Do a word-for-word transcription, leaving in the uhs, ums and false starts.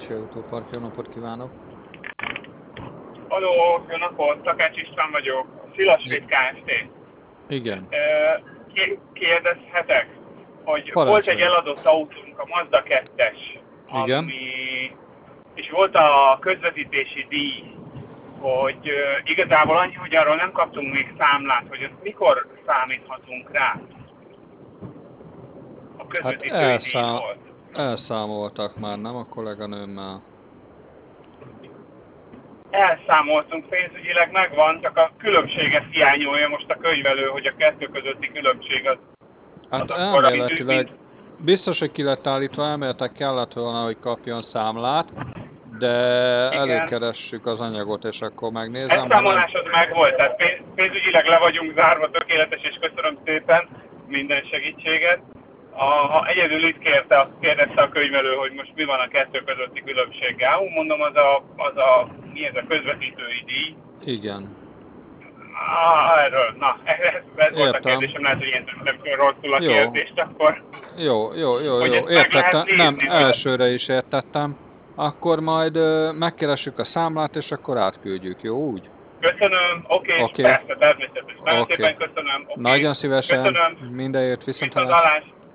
Takácsi Autópark, jó napot kívánok! Aló, jó napot, Takács István vagyok, Szilasvét Kft. Igen. Kérdezhetek, hogy Parancsoljon. Volt egy eladott autónk, a Mazda kettes, Igen. ami, és volt a közvetítési díj, hogy uh, igazából annyi, hogy arról nem kaptunk még számlát, hogy azt mikor számíthatunk rá? A Hát közvetítői elszám... díjról. elszámoltak már, nem a kolléganőmmel? Elszámoltunk, pénzügyileg megvan, csak a különbséget hiányolja most a könyvelő, hogy a kettő közötti különbség az, Hát az akkor, amit elméletileg, biztos, hogy ki lett állítva, elméletileg kellett volna, hogy kapjon számlát, de előkeressük az anyagot, és akkor megnézem. Elszámolás az meg volt, tehát pénz, pénzügyileg le vagyunk zárva, tökéletes, és köszönöm szépen minden segítséget. A, ha egyedül itt kérte, azt kérdezte a könyvelő, hogy most mi van a kettő közötti különbséggel. Úgy mondom, az a, az a, mi ez a közvetítői díj. Igen. Ah, erről, na, ez, ez volt a Értem. kérdésem, lehet, hogy én tettem föl rosszul a Jó. kérdést, akkor... Jó, jó, jó, Hogy jó. ezt meg lehet Értettem. Nem, nézni, hogy- elsőre is értettem. Akkor majd ö, megkeressük a számlát, és akkor átküldjük, jó úgy? Köszönöm, oké, Oké. persze, természetesen. Nagyon Oké. szépen köszönöm, oké. Nagyon szívesen. Köszönöm, Mindenért viszontlátásra. viszontlátásra.